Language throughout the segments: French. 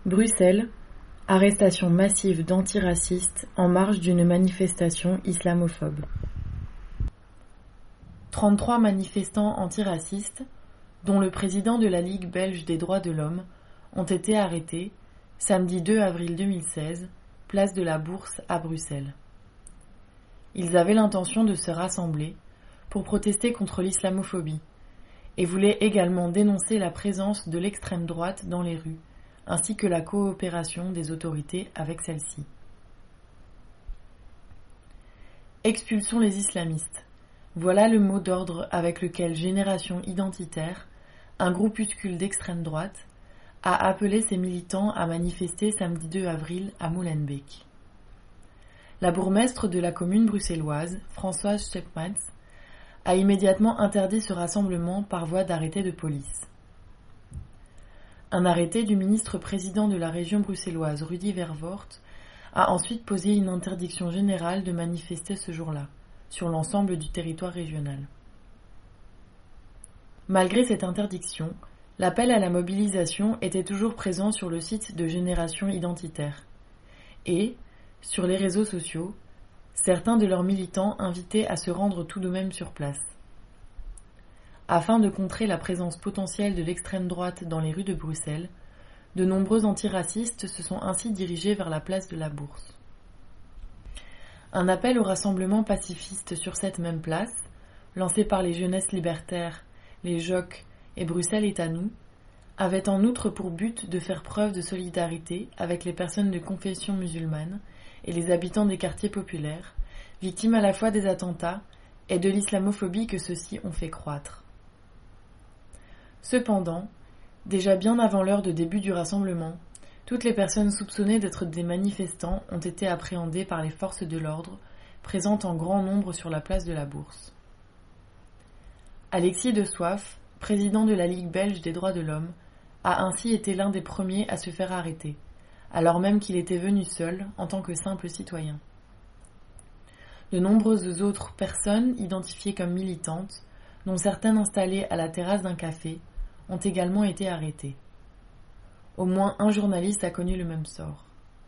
Bruxelles, arrestation massive d'antiracistes en marge d'une manifestation islamophobe. 33 manifestants antiracistes, dont le président de la Ligue belge des droits de l'homme, ont été arrêtés samedi 2 avril 2016, place de la Bourse à Bruxelles. Ils avaient l'intention de se rassembler pour protester contre l'islamophobie et voulaient également dénoncer la présence de l'extrême droite dans les rues, ainsi que la coopération des autorités avec celle-ci. Expulsons les islamistes. Voilà le mot d'ordre avec lequel Génération Identitaire, un groupuscule d'extrême droite, a appelé ses militants à manifester samedi 2 avril à Molenbeek. La bourgmestre de la commune bruxelloise, Françoise Schepmans, a immédiatement interdit ce rassemblement par voie d'arrêté de police. Un arrêté du ministre-président de la région bruxelloise, Rudy Vervoort, a ensuite posé une interdiction générale de manifester ce jour-là, sur l'ensemble du territoire régional. Malgré cette interdiction, l'appel à la mobilisation était toujours présent sur le site de Génération Identitaire. Et, sur les réseaux sociaux, certains de leurs militants invitaient à se rendre tout de même sur place. Afin de contrer la présence potentielle de l'extrême droite dans les rues de Bruxelles, de nombreux antiracistes se sont ainsi dirigés vers la place de la Bourse. Un appel au rassemblement pacifiste sur cette même place, lancé par les jeunesses libertaires, les JOC et Bruxelles est à nous, avait en outre pour but de faire preuve de solidarité avec les personnes de confession musulmane et les habitants des quartiers populaires, victimes à la fois des attentats et de l'islamophobie que ceux-ci ont fait croître. Cependant, déjà bien avant l'heure de début du rassemblement, toutes les personnes soupçonnées d'être des manifestants ont été appréhendées par les forces de l'ordre, présentes en grand nombre sur la place de la Bourse. Alexis de Soif, président de la Ligue belge des droits de l'homme, a ainsi été l'un des premiers à se faire arrêter, alors même qu'il était venu seul en tant que simple citoyen. De nombreuses autres personnes identifiées comme militantes, dont certaines installées à la terrasse d'un café, ont également été arrêtées. Au moins un journaliste a connu le même sort.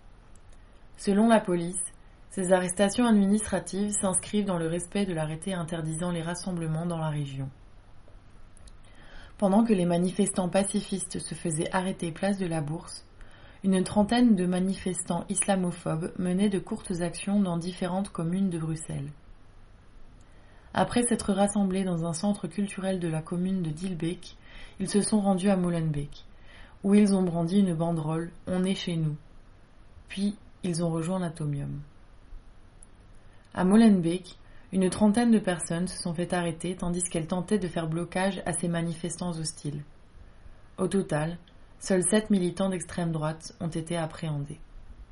Selon la police, ces arrestations administratives s'inscrivent dans le respect de l'arrêté interdisant les rassemblements dans la région. Pendant que les manifestants pacifistes se faisaient arrêter place de la Bourse, une trentaine de manifestants islamophobes menaient de courtes actions dans différentes communes de Bruxelles. Après s'être rassemblés dans un centre culturel de la commune de Dilbeek, ils se sont rendus à Molenbeek, où ils ont brandi une banderole « On est chez nous ». Puis, ils ont rejoint l'Atomium. À Molenbeek, une trentaine de personnes se sont fait arrêter tandis qu'elles tentaient de faire blocage à ces manifestants hostiles. Au total, seuls 7 militants d'extrême droite ont été appréhendés.